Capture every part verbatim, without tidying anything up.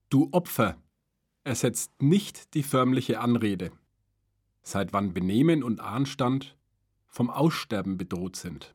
Du Opfer ersetzt nicht die förmliche Anrede, seit wann Benehmen und Anstand vom Aussterben bedroht sind.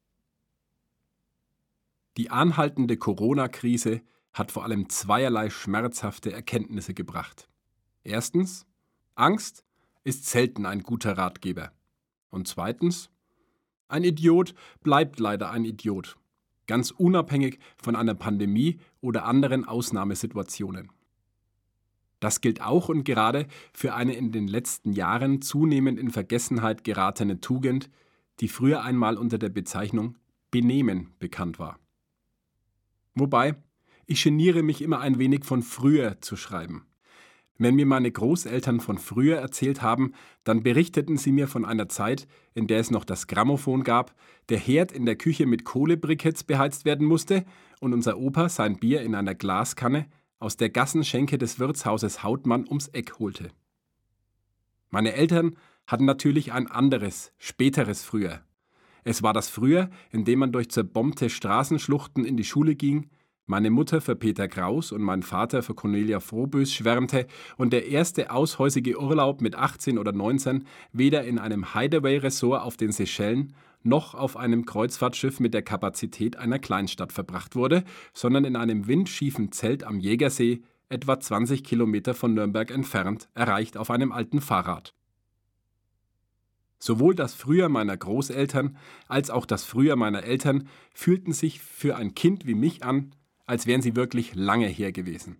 Die anhaltende Corona-Krise hat vor allem zweierlei schmerzhafte Erkenntnisse gebracht. Erstens, Angst ist selten ein guter Ratgeber. Und zweitens, ein Idiot bleibt leider ein Idiot, ganz unabhängig von einer Pandemie oder anderen Ausnahmesituationen. Das gilt auch und gerade für eine in den letzten Jahren zunehmend in Vergessenheit geratene Tugend, die früher einmal unter der Bezeichnung Benehmen bekannt war. Wobei, ich geniere mich immer ein wenig von früher zu schreiben. Wenn mir meine Großeltern von früher erzählt haben, dann berichteten sie mir von einer Zeit, in der es noch das Grammophon gab, der Herd in der Küche mit Kohlebriketts beheizt werden musste und unser Opa sein Bier in einer Glaskanne aus der Gassenschenke des Wirtshauses Hautmann ums Eck holte. Meine Eltern hatten natürlich ein anderes, späteres Früher. Es war das Früher, in dem man durch zerbombte Straßenschluchten in die Schule ging, meine Mutter für Peter Kraus und mein Vater für Cornelia Froboess schwärmte und der erste aushäusige Urlaub mit achtzehn oder neunzehn weder in einem Hideaway-Resort auf den Seychellen noch auf einem Kreuzfahrtschiff mit der Kapazität einer Kleinstadt verbracht wurde, sondern in einem windschiefen Zelt am Jägersee, etwa zwanzig Kilometer von Nürnberg entfernt, erreicht auf einem alten Fahrrad. Sowohl das Früher meiner Großeltern als auch das Früher meiner Eltern fühlten sich für ein Kind wie mich an, als wären sie wirklich lange her gewesen.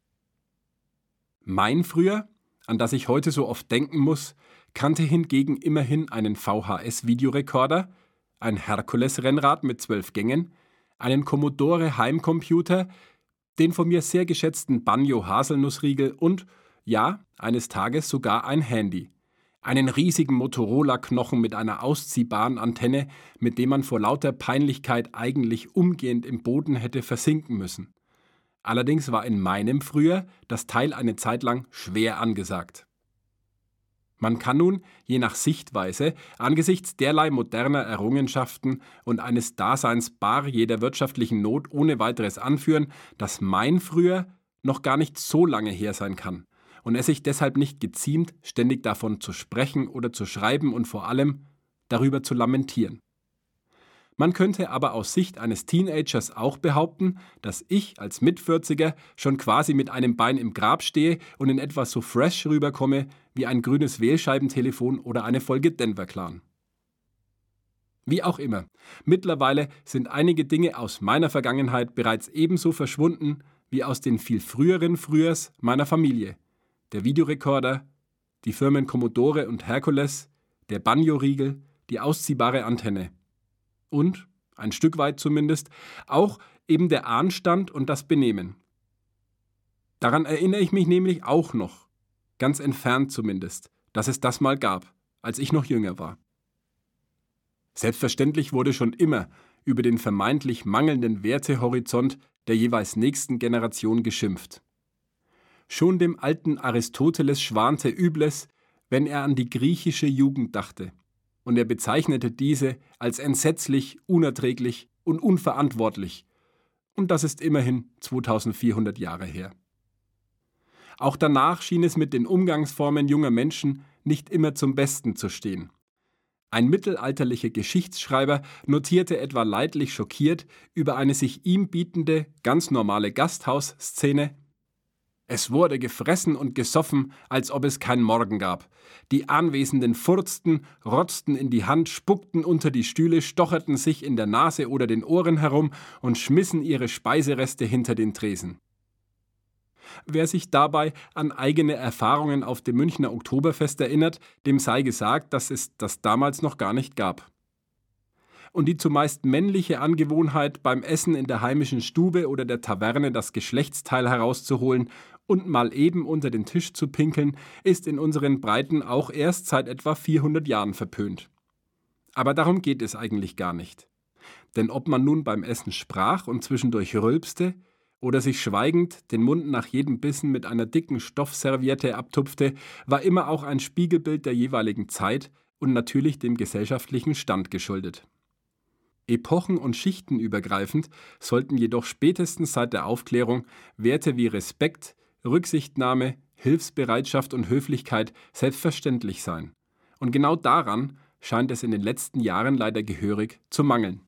Mein Früher, an das ich heute so oft denken muss, kannte hingegen immerhin einen V H S-Videorekorder, ein Herkules-Rennrad mit zwölf Gängen, einen Commodore Heimcomputer, den von mir sehr geschätzten Banjo-Haselnussriegel und, ja, eines Tages sogar ein Handy. Einen riesigen Motorola-Knochen mit einer ausziehbaren Antenne, mit dem man vor lauter Peinlichkeit eigentlich umgehend im Boden hätte versinken müssen. Allerdings war in meinem Frühjahr das Teil eine Zeit lang schwer angesagt. Man kann nun, je nach Sichtweise, angesichts derlei moderner Errungenschaften und eines Daseins bar jeder wirtschaftlichen Not ohne weiteres anführen, dass mein Frühjahr noch gar nicht so lange her sein kann und es sich deshalb nicht geziemt, ständig davon zu sprechen oder zu schreiben und vor allem darüber zu lamentieren. Man könnte aber aus Sicht eines Teenagers auch behaupten, dass ich als Mitvierziger schon quasi mit einem Bein im Grab stehe und in etwa so fresh rüberkomme wie ein grünes Wählscheibentelefon oder eine Folge Denver Clan. Wie auch immer, mittlerweile sind einige Dinge aus meiner Vergangenheit bereits ebenso verschwunden wie aus den viel früheren Frühers meiner Familie. Der Videorekorder, die Firmen Commodore und Hercules, der Banjo-Riegel, die ausziehbare Antenne. Und, ein Stück weit zumindest, auch eben der Anstand und das Benehmen. Daran erinnere ich mich nämlich auch noch, ganz entfernt zumindest, dass es das mal gab, als ich noch jünger war. Selbstverständlich wurde schon immer über den vermeintlich mangelnden Wertehorizont der jeweils nächsten Generation geschimpft. Schon dem alten Aristoteles schwante Übles, wenn er an die griechische Jugend dachte. Und er bezeichnete diese als entsetzlich, unerträglich und unverantwortlich. Und das ist immerhin zweitausendvierhundert Jahre her. Auch danach schien es mit den Umgangsformen junger Menschen nicht immer zum Besten zu stehen. Ein mittelalterlicher Geschichtsschreiber notierte etwa leidlich schockiert über eine sich ihm bietende, ganz normale Gasthausszene: Es wurde gefressen und gesoffen, als ob es kein Morgen gab. Die Anwesenden furzten, rotzten in die Hand, spuckten unter die Stühle, stocherten sich in der Nase oder den Ohren herum und schmissen ihre Speisereste hinter den Tresen. Wer sich dabei an eigene Erfahrungen auf dem Münchner Oktoberfest erinnert, dem sei gesagt, dass es das damals noch gar nicht gab. Und die zumeist männliche Angewohnheit, beim Essen in der heimischen Stube oder der Taverne das Geschlechtsteil herauszuholen und mal eben unter den Tisch zu pinkeln, ist in unseren Breiten auch erst seit etwa vierhundert Jahren verpönt. Aber darum geht es eigentlich gar nicht. Denn ob man nun beim Essen sprach und zwischendurch rülpste oder sich schweigend den Mund nach jedem Bissen mit einer dicken Stoffserviette abtupfte, war immer auch ein Spiegelbild der jeweiligen Zeit und natürlich dem gesellschaftlichen Stand geschuldet. Epochen- und schichtenübergreifend sollten jedoch spätestens seit der Aufklärung Werte wie Respekt, Rücksichtnahme, Hilfsbereitschaft und Höflichkeit selbstverständlich sein. Und genau daran scheint es in den letzten Jahren leider gehörig zu mangeln.